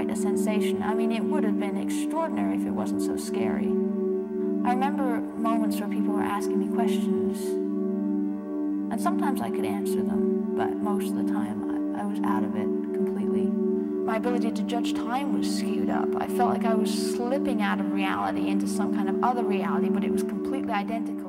quite a sensation. I mean, it would have been extraordinary if it wasn't so scary. I remember moments where people were asking me questions, and sometimes I could answer them, but most of the time I was out of it completely. My ability to judge time was skewed up. I felt like I was slipping out of reality into some kind of other reality, but it was completely identical.